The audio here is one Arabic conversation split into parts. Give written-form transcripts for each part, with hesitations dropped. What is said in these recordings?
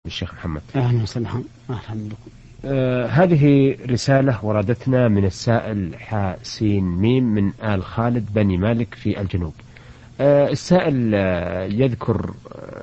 الشيخ محمد. أهلا وسهلا بكم. هذه رسالة وردتنا من السائل حاسين ميم من آل خالد بني مالك في الجنوب. السائل يذكر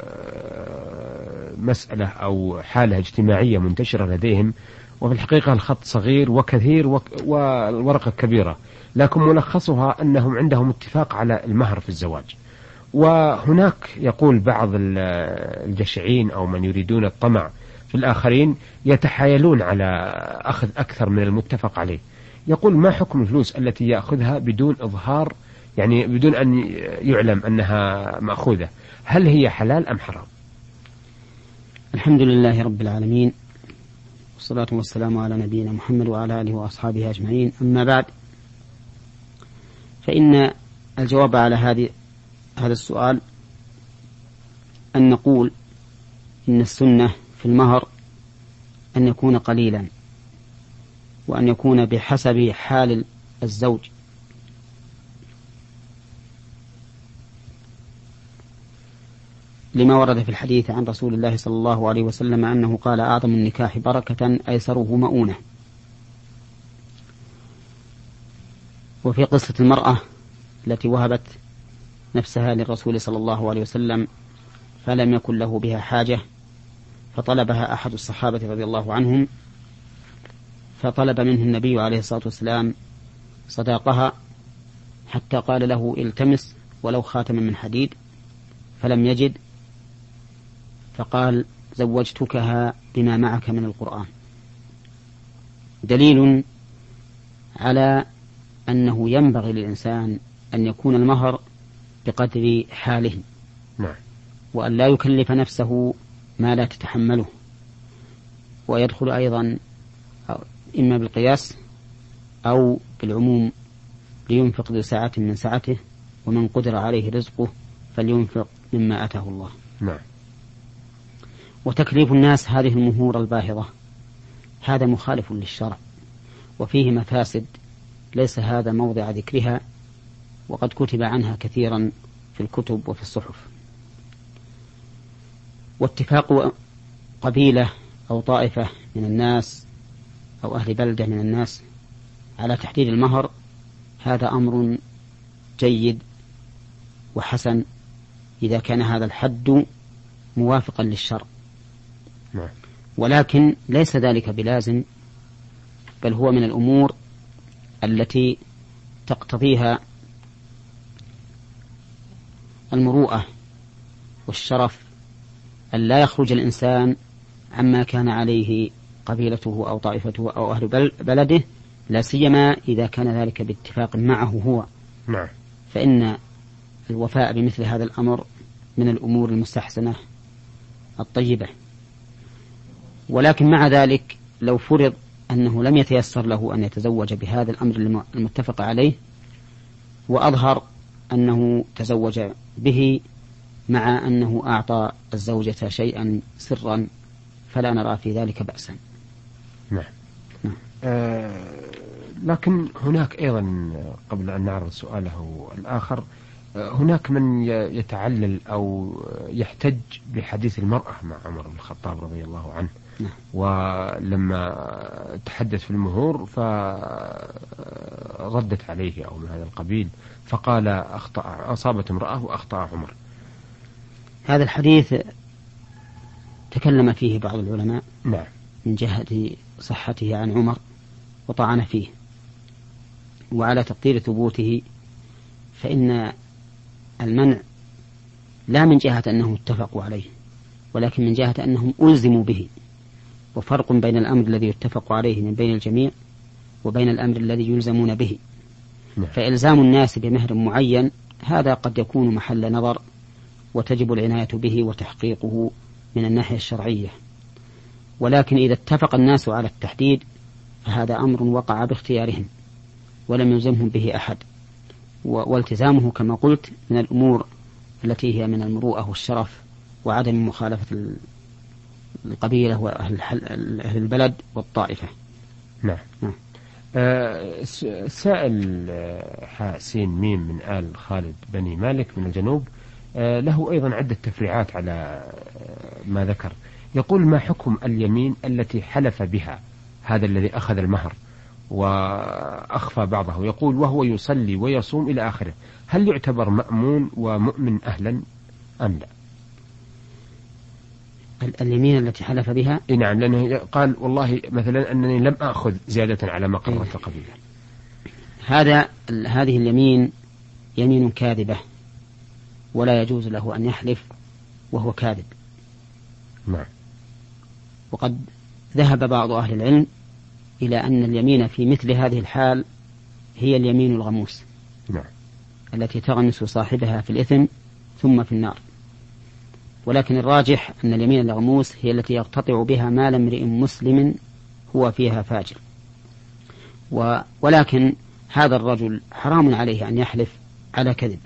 مسألة أو حالة اجتماعية منتشرة لديهم، وفي الحقيقة الخط صغير وكثير والورقة كبيرة، لكن ملخصها أنهم عندهم اتفاق على المهر في الزواج، وهناك يقول بعض الجشعين أو من يريدون الطمع في الآخرين يتحايلون على أخذ أكثر من المتفق عليه. يقول: ما حكم الفلوس التي يأخذها بدون إظهار، يعني بدون أن يعلم أنها مأخوذة؟ هل هي حلال أم حرام؟ الحمد لله رب العالمين، والصلاة والسلام على نبينا محمد وعلى آله وأصحابه أجمعين. أما بعد، فإن الجواب على هذا السؤال أن نقول إن السنة في المهر أن يكون قليلا، وأن يكون بحسب حال الزوج، لما ورد في الحديث عن رسول الله صلى الله عليه وسلم أنه قال: أعظم النكاح بركة أيسره مؤونة. وفي قصة المرأة التي وهبت نفسها للرسول صلى الله عليه وسلم فلم يكن له بها حاجة، فطلبها أحد الصحابة رضي الله عنهم، فطلب منه النبي عليه الصلاة والسلام صداقها، حتى قال له: التمس ولو خاتما من حديد، فلم يجد، فقال: زوجتكها بما معك من القرآن. دليل على أنه ينبغي للإنسان أن يكون المهر بقدر حاله، وأن لا يكلف نفسه ما لا تتحمله. ويدخل أيضا إما بالقياس أو بالعموم: لينفق ذو سعة من سعته، ومن قدر عليه رزقه فلينفق مما آتاه الله. وتكليف الناس هذه المهور الباهظة هذا مخالف للشرع، وفيه مفاسد ليس هذا موضع ذكرها، وقد كتب عنها كثيرا في الكتب وفي الصحف. واتفاق قبيلة أو طائفة من الناس أو أهل بلدة من الناس على تحديد المهر هذا أمر جيد وحسن إذا كان هذا الحد موافقا للشرع، ولكن ليس ذلك بلازم، بل هو من الأمور التي تقتضيها المروءة والشرف أن لا يخرج الإنسان عما كان عليه قبيلته أو طائفته أو أهل بلده، لا سيما إذا كان ذلك باتفاق معه هو. فإن الوفاء بمثل هذا الأمر من الأمور المستحسنة الطيبة. ولكن مع ذلك لو فرض أنه لم يتيسر له أن يتزوج بهذا الأمر المتفق عليه، وأظهر أنه تزوج به مع أنه أعطى الزوجة شيئا سرا، فلا نرى في ذلك بأسا. لكن هناك أيضا، قبل أن نعرض سؤاله الآخر، هناك من يتعلل أو يحتج بحديث المرأة مع عمر بن الخطاب رضي الله عنه، ولما تحدث في المهور فردت عليه أو من هذا القبيل، فقال: أصابت امرأة وأخطأ عمر. هذا الحديث تكلم فيه بعض العلماء من جهة صحته عن عمر وطعن فيه، وعلى تقدير ثبوته فإن المنع لا من جهة أنهم اتفقوا عليه، ولكن من جهة أنهم ألزموا به. وفرق بين الأمر الذي يتفق عليه من بين الجميع وبين الأمر الذي يلزمون به. فإلزام الناس بمهر معين هذا قد يكون محل نظر، وتجب العناية به وتحقيقه من الناحية الشرعية. ولكن إذا اتفق الناس على التحديد فهذا أمر وقع باختيارهم ولم يلزمهم به أحد، والتزامه كما قلت من الأمور التي هي من المروءة والشرف وعدم مخالفة القبيلة وأهل البلد والطائفة. السائل حاسين ميم من آل خالد بني مالك من الجنوب له أيضا عدة تفريعات على ما ذكر. يقول ما حكم اليمين التي حلف بها هذا الذي أخذ المهر وأخفى بعضه، يقول وهو يصلي ويصوم إلى آخره، هل يعتبر مأمون ومؤمن أهلا أم لا؟ اليمين التي حلف بها نعم، لأنه قال والله مثلا أنني لم أخذ زيادة على ما قررت القبيلة. هذه اليمين يمين كاذبة، ولا يجوز له أن يحلف وهو كاذب. نعم. وقد ذهب بعض أهل العلم إلى أن اليمين في مثل هذه الحال هي اليمين الغموس. نعم. التي تغمس صاحبها في الإثم ثم في النار. ولكن الراجح أن اليمين الغموس هي التي يقتطع بها مال امرئ مسلم هو فيها فاجر. ولكن هذا الرجل حرام عليه أن يحلف على كذب،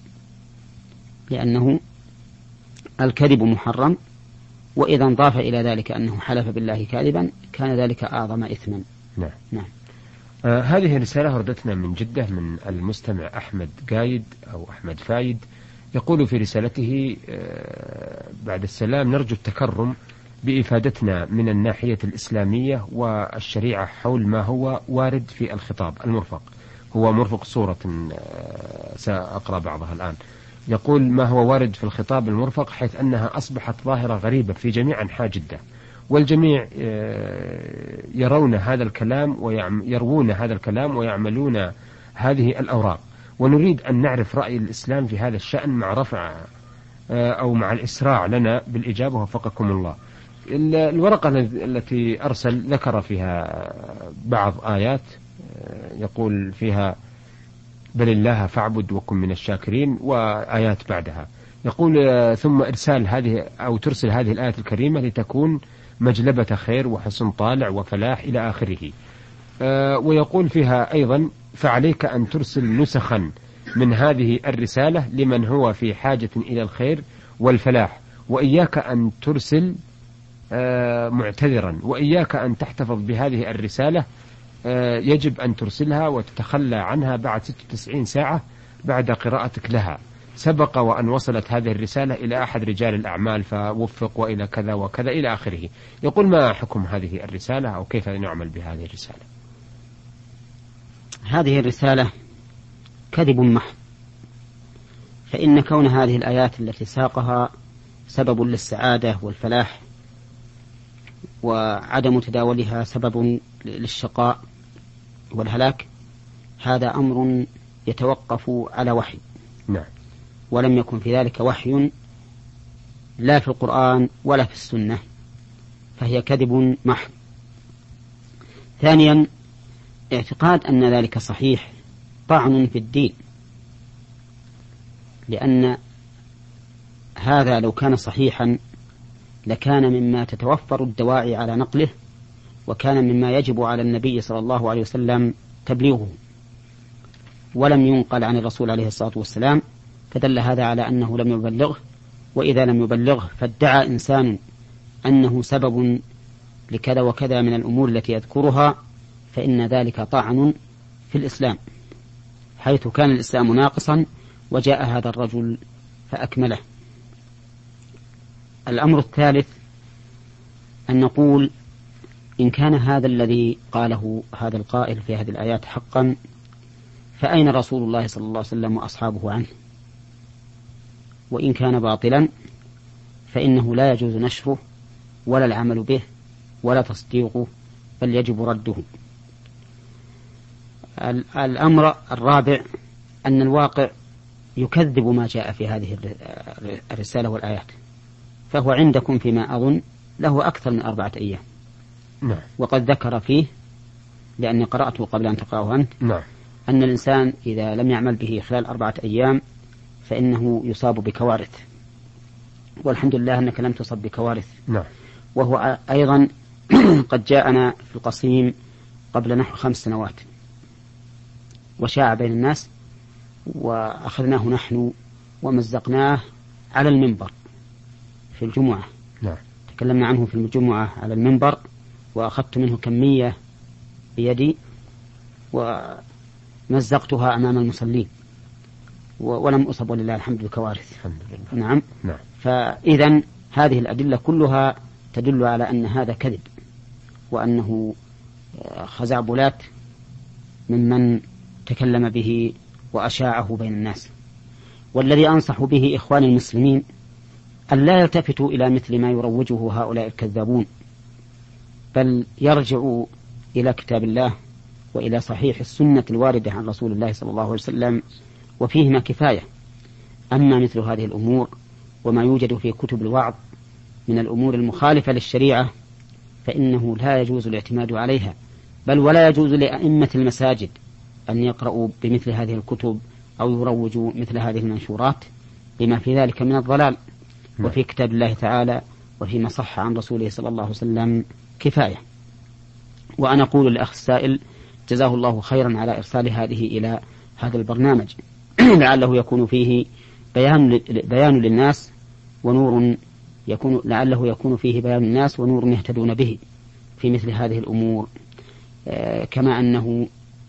لأنه الكذب محرم، وإذا انضاف إلى ذلك أنه حلف بالله كاذبا كان ذلك أعظم إثما. نعم. نعم. هذه رسالة وردتنا من جدة من المستمع أحمد قايد أو أحمد فايد، يقول في رسالته بعد السلام: نرجو التكرم بإفادتنا من الناحية الإسلامية والشريعة حول ما هو وارد في الخطاب المرفق. هو مرفق صورة سأقرأ بعضها الآن. يقول ما هو وارد في الخطاب المرفق حيث أنها أصبحت ظاهرة غريبة في جميع أنحاء جدة، والجميع يرون هذا الكلام يروون هذا الكلام ويعملون هذه الأوراق، ونريد أن نعرف رأي الإسلام في هذا الشأن مع رفع أو مع الإسراع لنا بالإجابة وفقكم الله. الورقة التي أرسل ذكر فيها بعض آيات يقول فيها بل الله فاعبد وكن من الشاكرين، وآيات بعدها يقول ثم إرسال هذه أو ترسل هذه الآية الكريمة لتكون مجلبة خير وحسن طالع وفلاح إلى آخره. ويقول فيها أيضا فعليك أن ترسل نسخا من هذه الرسالة لمن هو في حاجة إلى الخير والفلاح، وإياك أن ترسل معتذرا، وإياك أن تحتفظ بهذه الرسالة، يجب أن ترسلها وتتخلى عنها بعد 96 ساعة بعد قراءتك لها. سبق وأن وصلت هذه الرسالة إلى أحد رجال الأعمال فوفق وإلى كذا وكذا إلى آخره. يقول ما حكم هذه الرسالة أو كيف نعمل بهذه الرسالة؟ هذه الرسالة كذب محض، فإن كون هذه الآيات التي ساقها سبب للسعادة والفلاح، وعدم تداولها سبب للشقاء والهلاك، هذا أمر يتوقف على وحي. نعم. ولم يكن في ذلك وحي لا في القرآن ولا في السنة، فهي كذب محض. ثانيا، اعتقاد أن ذلك صحيح طعن في الدين، لأن هذا لو كان صحيحا لكان مما تتوفر الدواعي على نقله، وكان مما يجب على النبي صلى الله عليه وسلم تبليغه، ولم ينقل عن الرسول عليه الصلاة والسلام، فدل هذا على أنه لم يبلغه. وإذا لم يبلغه فادعى إنسان أنه سبب لكذا وكذا من الأمور التي يذكرها، فإن ذلك طعن في الإسلام، حيث كان الإسلام ناقصا وجاء هذا الرجل فأكمله. الأمر الثالث أن نقول إن كان هذا الذي قاله هذا القائل في هذه الآيات حقا، فأين رسول الله صلى الله عليه وسلم وأصحابه عنه؟ وإن كان باطلا فإنه لا يجوز نشره ولا العمل به ولا تصديقه، بل يجب رده. الأمر الرابع أن الواقع يكذب ما جاء في هذه الرسالة والآيات، فهو عندكم فيما أظن له أكثر من 4 أيام. نعم. وقد ذكر فيه، لأني قرأته قبل أن تقرأه أنت، نعم، أن الإنسان إذا لم يعمل به خلال 4 أيام فإنه يصاب بكوارث، والحمد لله أنك لم تصب بكوارث. نعم. وهو أيضا قد جاءنا في القصيم قبل نحو 5 سنوات وشاع بين الناس، وأخذناه نحن ومزقناه على المنبر في الجمعة. نعم. تكلمنا عنه في الجمعة على المنبر، وأخذت منه كمية بيدي ومزقتها أمام المصلين، ولم أصب ولله الحمد بكوارث. الحمد لله. نعم. نعم. فإذا هذه الأدلة كلها تدل على أن هذا كذب، وأنه خزعبلات ممن تكلم به وأشاعه بين الناس. والذي أنصح به إخواني المسلمين أن لا يلتفتوا إلى مثل ما يروجه هؤلاء الكذابون، بل يرجعوا إلى كتاب الله وإلى صحيح السنة الواردة عن رسول الله صلى الله عليه وسلم، وفيهما كفاية. أما مثل هذه الأمور وما يوجد في كتب الوعظ من الأمور المخالفة للشريعة فإنه لا يجوز الاعتماد عليها، بل ولا يجوز لأئمة المساجد أن يقرأوا بمثل هذه الكتب أو يروجوا مثل هذه المنشورات، لما في ذلك من الضلال. وفي كتاب الله تعالى وفيما صح عن رسوله صلى الله عليه وسلم كفاية. وأنا أقول للأخ السائل جزاه الله خيرا على إرسال هذه إلى هذا البرنامج لعله يكون فيه بيان للناس ونور لعله يكون فيه بيان الناس ونور يهتدون به في مثل هذه الأمور. كما أنه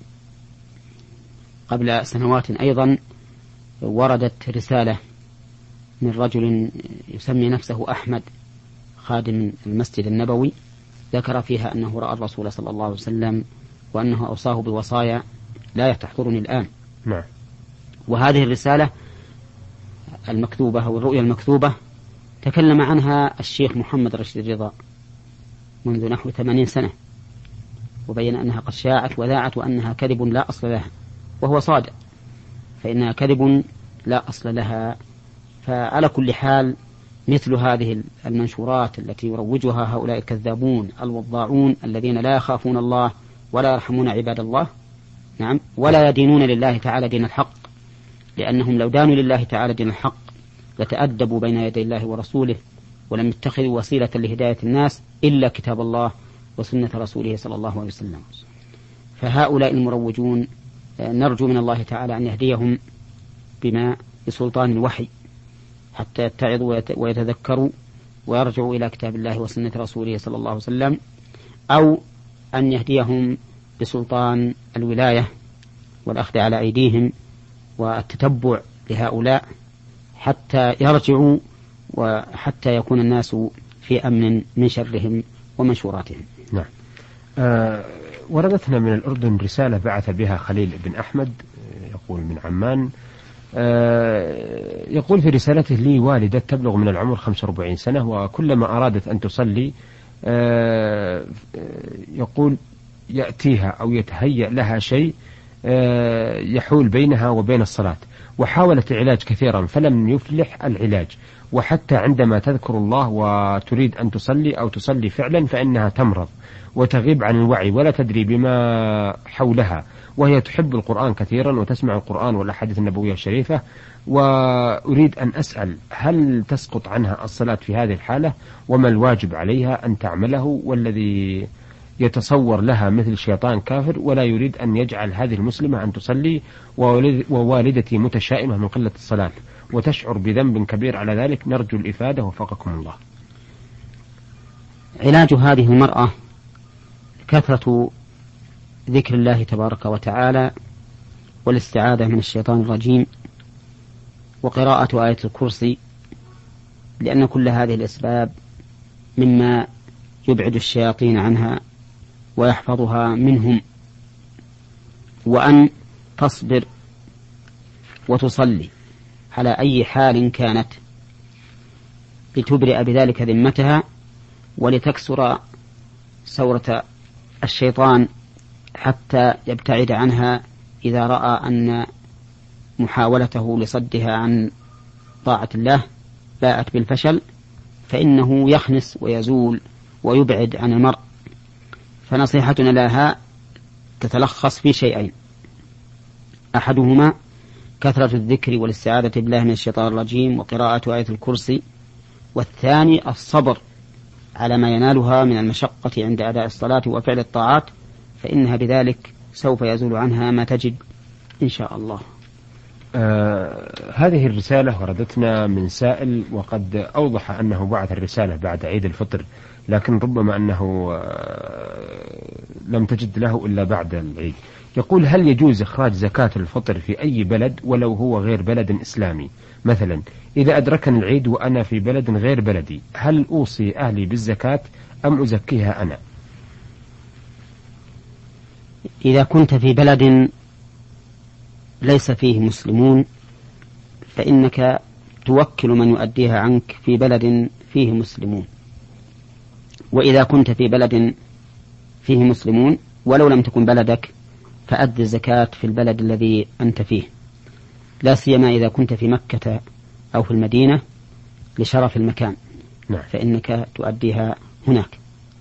قبل سنوات أيضا وردت رسالة من رجل يسمي نفسه أحمد خادم المسجد النبوي، ذكر فيها أنه رأى الرسول صلى الله عليه وسلم وأنه أوصاه بوصايا لا تحضرني الآن. نعم. وهذه الرسالة المكتوبة أو الرؤيا المكتوبة تكلم عنها الشيخ محمد رشيد رضا منذ نحو 80 سنة، وبين أنها قد شاعت وذاعت وأنها كذب لا أصل لها، وهو صادق، فإنها كذب لا أصل لها. فعلى كل حال مثل هذه المنشورات التي يروجها هؤلاء الكذابون الوضاعون الذين لا يخافون الله ولا يرحمون عباد الله، نعم، ولا يدينون لله تعالى دين الحق، لأنهم لو دانوا لله تعالى دين الحق لتأدبوا بين يدي الله ورسوله، ولم يتخذوا وسيلة لهداية الناس إلا كتاب الله وسنة رسوله صلى الله عليه وسلم. فهؤلاء المروجون نرجو من الله تعالى أن يهديهم بسلطان الوحي حتى يتعظوا ويتذكروا ويرجعوا إلى كتاب الله وسنة رسوله صلى الله عليه وسلم، أو أن يهديهم بسلطان الولاية والأخذ على أيديهم والتتبع لهؤلاء حتى يرجعوا وحتى يكون الناس في أمن من شرهم ومنشوراتهم. نعم. وردتنا من الأردن رسالة بعث بها خليل بن أحمد، يقول من عمان، يقول في رسالته: لي والدة تبلغ من العمر 45 سنة، وكلما أرادت أن تصلي يقول يأتيها أو يتهيأ لها شيء يحول بينها وبين الصلاة، وحاولت العلاج كثيرا فلم يفلح العلاج، وحتى عندما تذكر الله وتريد أن تصلي أو تصلي فعلا فإنها تمرض وتغيب عن الوعي ولا تدري بما حولها، وهي تحب القرآن كثيرا وتسمع القرآن والأحاديث النبوية الشريفة. وأريد أن أسأل هل تسقط عنها الصلاة في هذه الحالة، وما الواجب عليها أن تعمله، والذي يتصور لها مثل شيطان كافر ولا يريد أن يجعل هذه المسلمة أن تصلي، ووالدتي متشائمة من قلة الصلاة وتشعر بذنب كبير على ذلك، نرجو الإفادة وفقكم الله. علاج هذه المرأة كثرة ذكر الله تبارك وتعالى والاستعاذة من الشيطان الرجيم وقراءة آية الكرسي، لأن كل هذه الأسباب مما يبعد الشياطين عنها ويحفظها منهم، وأن تصبر وتصلي على أي حال كانت لتبرئ بذلك ذمتها ولتكسر ثورة الشيطان حتى يبتعد عنها إذا رأى أن محاولته لصدها عن طاعة الله باءت بالفشل، فإنه يخنس ويزول ويبعد عن المرء. فنصيحتنا لها تتلخص في شيئين: أحدهما كثرة الذكر والاستعاذة بالله من الشيطان الرجيم وقراءة آية الكرسي، والثاني الصبر على ما ينالها من المشقة عند أداء الصلاة وفعل الطاعات، فإنها بذلك سوف يزول عنها ما تجد إن شاء الله. هذه الرسالة وردتنا من سائل، وقد أوضح أنه بعث الرسالة بعد عيد الفطر لكن ربما أنه لم تجد له إلا بعد العيد. يقول: هل يجوز إخراج زكاة الفطر في أي بلد ولو هو غير بلد إسلامي؟ مثلا إذا أدركني العيد وأنا في بلد غير بلدي، هل أوصي أهلي بالزكاة أم أزكيها أنا؟ إذا كنت في بلد ليس فيه مسلمون فإنك توكل من يؤديها عنك في بلد فيه مسلمون. وإذا كنت في بلد فيه مسلمون ولو لم تكن بلدك فأد الزكاة في البلد الذي أنت فيه، لا سيما إذا كنت في مكة أو في المدينة لشرف المكان. نعم. فإنك تؤديها هناك.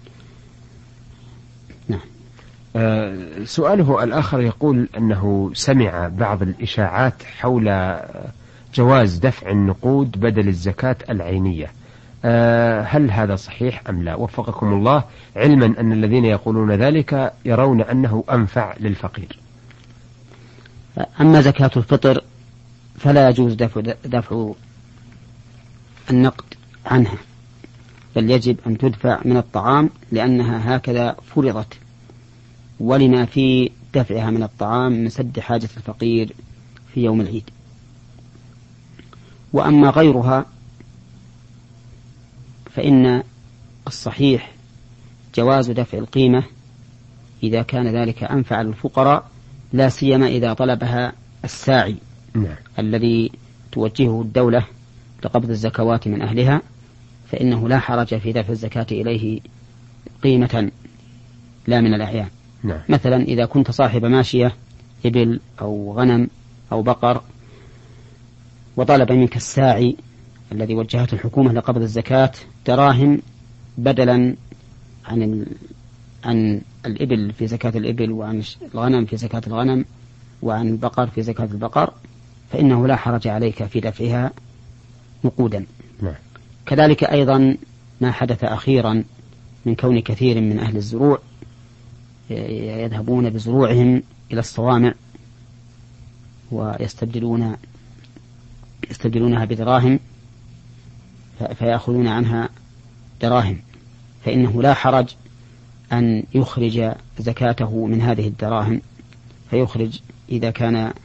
نعم. سؤاله الآخر يقول أنه سمع بعض الإشاعات حول جواز دفع النقود بدل الزكاة العينية، هل هذا صحيح أم لا؟ وفقكم الله، علما أن الذين يقولون ذلك يرون أنه أنفع للفقير. أما زكاة الفطر فلا يجوز دفع النقد عنها، بل يجب أن تدفع من الطعام لأنها هكذا فرضت، ولما في دفعها من الطعام من سد حاجة الفقير في يوم العيد. وأما غيرها فإن الصحيح جواز دفع القيمة إذا كان ذلك أنفع للفقراء، لا سيما إذا طلبها الساعي الذي توجهه الدولة لقبض الزكوات من أهلها، فإنه لا حرج في دفع الزكاة إليه قيمة لا من الأعيان. مثلا إذا كنت صاحب ماشية إبل أو غنم أو بقر وطلب منك الساعي الذي وجهته الحكومة لقبض الزكاة دراهم بدلا عن الإبل في زكاة الإبل، وعن الغنم في زكاة الغنم، وعن البقر في زكاة البقر، فإنه لا حرج عليك في دفعها نقودا. كذلك أيضا ما حدث أخيرا من كون كثير من أهل الزروع يذهبون بزروعهم إلى الصوامع ويستبدلونها بدراهم فيأخذون عنها دراهم، فإنه لا حرج أن يخرج زكاته من هذه الدراهم، فيخرج إذا كان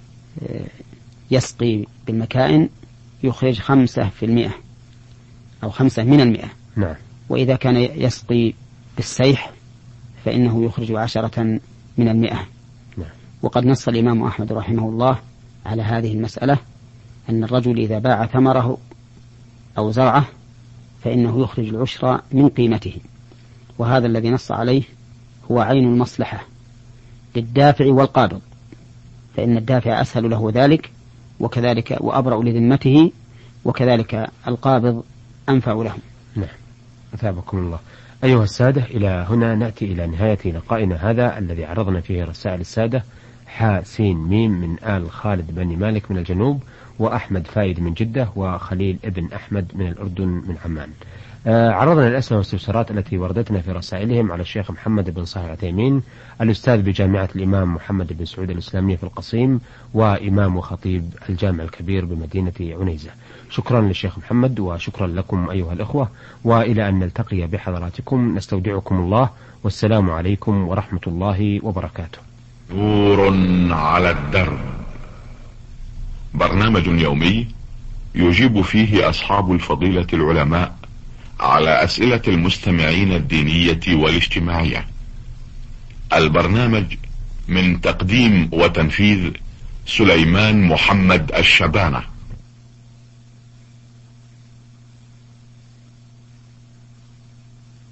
يسقي بالمكائن يخرج 5% أو 5%. وإذا كان يسقي بالسيح فإنه يخرج 10%. وقد نص الإمام أحمد رحمه الله على هذه المسألة، أن الرجل إذا باع ثمره أو زرعه فإنه يخرج العشر من قيمته، وهذا الذي نص عليه هو عين المصلحة للدافع والقابض، فإن الدافع أسهل له ذلك وكذلك وأبرأ لذمته، وكذلك القابض أنفع له. أثابكم الله. أيها السادة، إلى هنا نأتي إلى نهاية لقائنا هذا الذي عرضنا فيه رسائل السادة حاسين ميم من آل خالد بني مالك من الجنوب، وأحمد فايد من جدة، وخليل ابن أحمد من الأردن من عمان. عرضنا الأسئلة والاستفسارات التي وردتنا في رسائلهم على الشيخ محمد بن صالح العثيمين، الأستاذ بجامعة الإمام محمد بن سعود الإسلامية في القصيم، وإمام وخطيب الجامع الكبير بمدينة عنيزة. شكرا للشيخ محمد، وشكرا لكم أيها الأخوة، وإلى أن نلتقي بحضراتكم نستودعكم الله، والسلام عليكم ورحمة الله وبركاته. نور على الدرب، برنامج يومي يجيب فيه أصحاب الفضيلة العلماء على أسئلة المستمعين الدينية والاجتماعية. البرنامج من تقديم وتنفيذ سليمان محمد الشبانة.